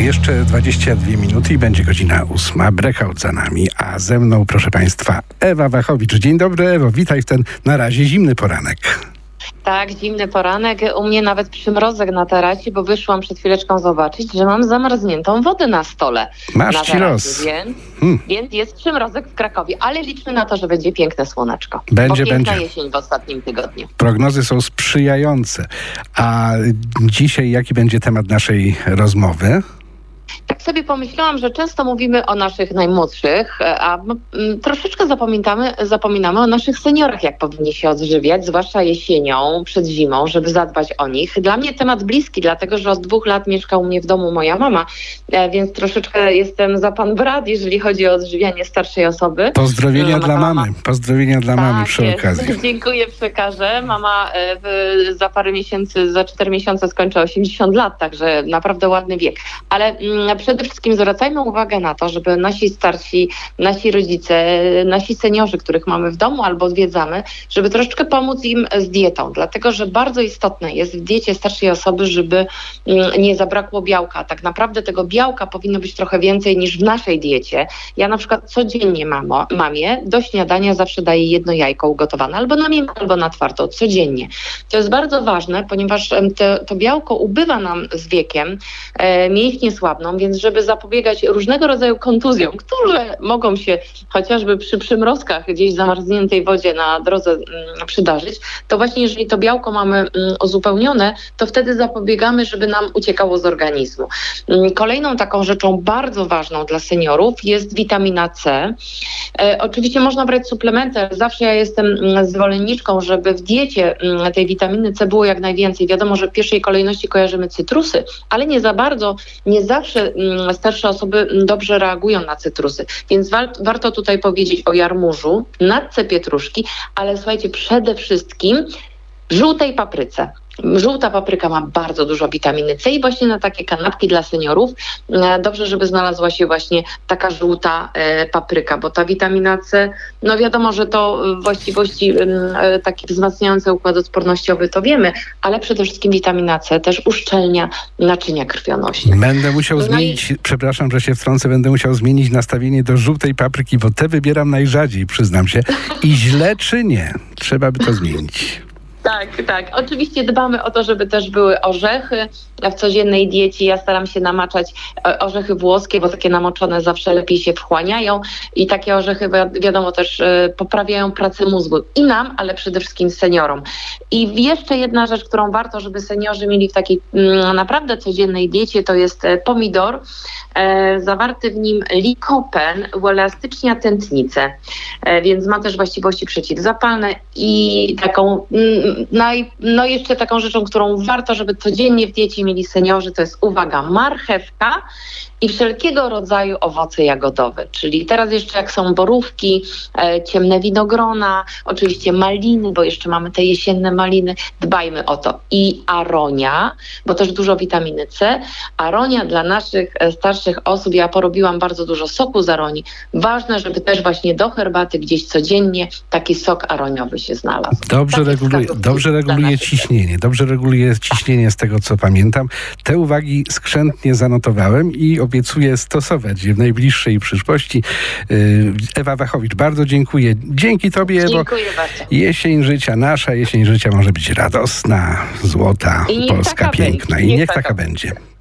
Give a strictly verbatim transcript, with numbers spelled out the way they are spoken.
Jeszcze dwadzieścia dwie minuty i będzie godzina ósma. Breakout za nami, a ze mną, proszę Państwa, Ewa Wachowicz. Dzień dobry, Ewo. Witaj w ten na razie zimny poranek. Tak, zimny poranek. U mnie nawet przymrozek na tarasie, bo wyszłam przed chwileczką zobaczyć, że mam zamarzniętą wodę na stole. Masz na ci tarasie, los. Więc, hmm. więc jest przymrozek w Krakowie, ale liczmy na to, że będzie piękne słoneczko. Będzie, bo piękna będzie. jesień w ostatnim tygodniu. Prognozy są sprzyjające. A dzisiaj jaki będzie temat naszej rozmowy? Tak sobie pomyślałam, że często mówimy o naszych najmłodszych, a troszeczkę zapominamy, zapominamy o naszych seniorach, jak powinni się odżywiać, zwłaszcza jesienią, przed zimą, żeby zadbać o nich. Dla mnie temat bliski, dlatego że od dwóch lat mieszka u mnie w domu moja mama, więc troszeczkę jestem za pan brat, jeżeli chodzi o odżywianie starszej osoby. Pozdrowienia mama, dla mamy. Mama. Pozdrowienia dla tak, mamy przy jest. okazji. Dziękuję, przekażę. Mama w, za parę miesięcy, za cztery miesiące skończy osiemdziesiąt lat, także naprawdę ładny wiek. Ale przede wszystkim zwracajmy uwagę na to, żeby nasi starsi, nasi rodzice, nasi seniorzy, których mamy w domu albo odwiedzamy, żeby troszeczkę pomóc im z dietą, dlatego że bardzo istotne jest w diecie starszej osoby, żeby nie zabrakło białka. Tak naprawdę tego białka powinno być trochę więcej niż w naszej diecie. Ja na przykład codziennie mamo, mamie do śniadania zawsze daję jedno jajko ugotowane, albo na miękko, albo na twardo, codziennie. To jest bardzo ważne, ponieważ te, to białko ubywa nam z wiekiem, e, mięśnie słabną, więc żeby zapobiegać różnego rodzaju kontuzjom, które mogą się chociażby przy przymrozkach gdzieś w zamarzniętej wodzie na drodze mm, przydarzyć, to właśnie jeżeli to białko mamy mm, uzupełnione, to wtedy zapobiegamy, żeby nam uciekało z organizmu. Mm, kolejną taką rzeczą bardzo ważną dla seniorów jest witamina C. E, oczywiście można brać suplementy, ale zawsze ja jestem mm, zwolenniczką, żeby w diecie mm, tej witaminy C było jak najwięcej. Wiadomo, że w pierwszej kolejności kojarzymy cytrusy, ale nie za bardzo, nie zawsze mm, starsze osoby dobrze reagują na cytrusy, więc wa- warto tutaj powiedzieć o jarmużu, natce pietruszki, ale słuchajcie, przede wszystkim żółtej papryce. Żółta papryka ma bardzo dużo witaminy C i właśnie na takie kanapki dla seniorów dobrze, żeby znalazła się właśnie taka żółta e, papryka, bo ta witamina C, no wiadomo, że to właściwości e, takie wzmacniające układ odpornościowy, to wiemy, ale przede wszystkim witamina C też uszczelnia naczynia krwionośne. Będę musiał no zmienić, i... przepraszam, że się wtrącę, będę musiał zmienić nastawienie do żółtej papryki, bo te wybieram najrzadziej, przyznam się. I źle czy nie? Trzeba by to zmienić. Tak, tak. Oczywiście dbamy o to, żeby też były orzechy w codziennej diecie. Ja staram się namaczać orzechy włoskie, bo takie namoczone zawsze lepiej się wchłaniają i takie orzechy wi- wiadomo też y, poprawiają pracę mózgu i nam, ale przede wszystkim seniorom. I jeszcze jedna rzecz, którą warto, żeby seniorzy mieli w takiej mm, naprawdę codziennej diecie, to jest pomidor. E, zawarty w nim likopen uelastycznia tętnicę, e, więc ma też właściwości przeciwzapalne i taką mm, naj, no jeszcze taką rzeczą, którą warto, żeby codziennie w diecie mieli seniorzy, to jest, uwaga, marchewka i wszelkiego rodzaju owoce jagodowe, czyli teraz jeszcze jak są borówki, e, ciemne winogrona, oczywiście maliny, bo jeszcze mamy te jesienne maliny, dbajmy o to. I aronia, bo też dużo witaminy C. Aronia dla naszych e, starszych osób, ja porobiłam bardzo dużo soku z aronii. Ważne, żeby też właśnie do herbaty gdzieś codziennie taki sok aroniowy się znalazł. Dobrze reguluje, dobrze reguluje ciśnienie, dobrze reguluje ciśnienie z tego, co pamiętam. Te uwagi skrzętnie zanotowałem i obiecuję stosować je w najbliższej przyszłości. Ewa Wachowicz, bardzo dziękuję. Dzięki Tobie, Ewo. Dziękuję bardzo. Jesień życia, nasza jesień życia może być radosna, złota, I polska, piękna. Będzie. I niech, niech taka taka będzie.